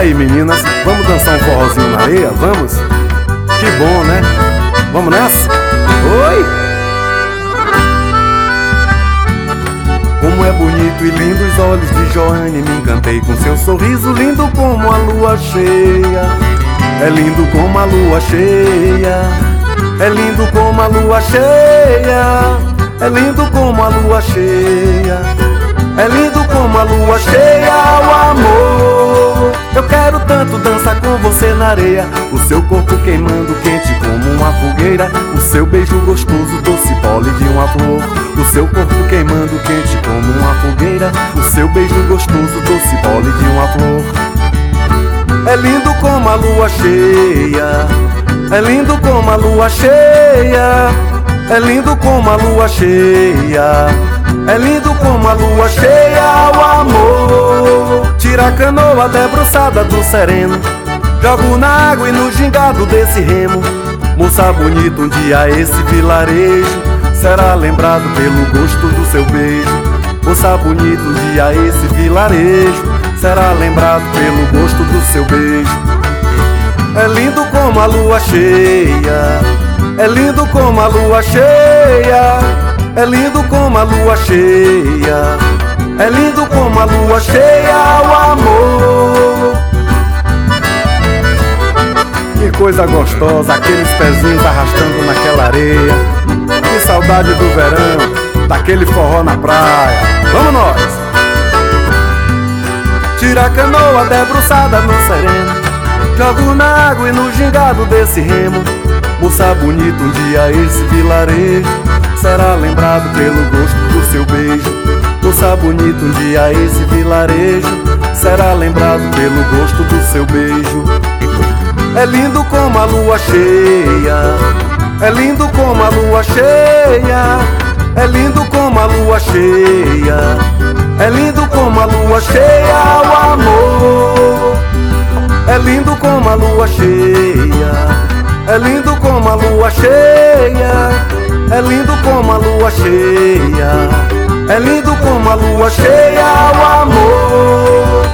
aí, meninas, vamos dançar um forrozinho na areia? Vamos? Que bom, né? Vamos nessa? Oi! Como é bonito e lindo os olhos de Joane, me encantei com seu sorriso lindo como a lua cheia. É lindo como a lua cheia, é lindo como a lua cheia, é lindo como a lua cheia, é lindo como a lua cheia, o amor. Eu quero tanto dançar com você na areia, o seu corpo queimando quente como uma fogueira, o seu beijo gostoso, doce pole de uma flor. O seu corpo queimando quente como uma fogueira, o seu beijo gostoso, doce pole de uma flor. É lindo como a lua cheia, é lindo como a lua cheia, é lindo como a lua cheia, é lindo como a lua cheia, o amor. Tira a canoa debruçada do sereno, jogo na água e no gingado desse remo. Moça bonita, um dia esse vilarejo será lembrado pelo gosto do seu beijo. Moça bonita, um dia esse vilarejo será lembrado pelo gosto do seu beijo. É lindo como a lua cheia, é lindo como a lua cheia, é lindo como a lua cheia, é lindo como a lua cheia, o amor. Que coisa gostosa, aqueles pezinhos arrastando naquela areia. Que saudade do verão, daquele forró na praia. Vamos nós! Tira a canoa debruçada no sereno, jogo na água e no gingado desse remo. Moça bonita, um dia esse vilarejo será lembrado pelo gosto do seu beijo. Moça bonita, um dia esse vilarejo será lembrado pelo gosto do seu beijo. É lindo como a lua cheia, é lindo como a lua cheia, é lindo como a lua cheia, é lindo como a lua cheia, o amor. É lindo como a lua cheia, é lindo como a lua cheia, é lindo como a lua cheia, é lindo como a lua cheia, o amor.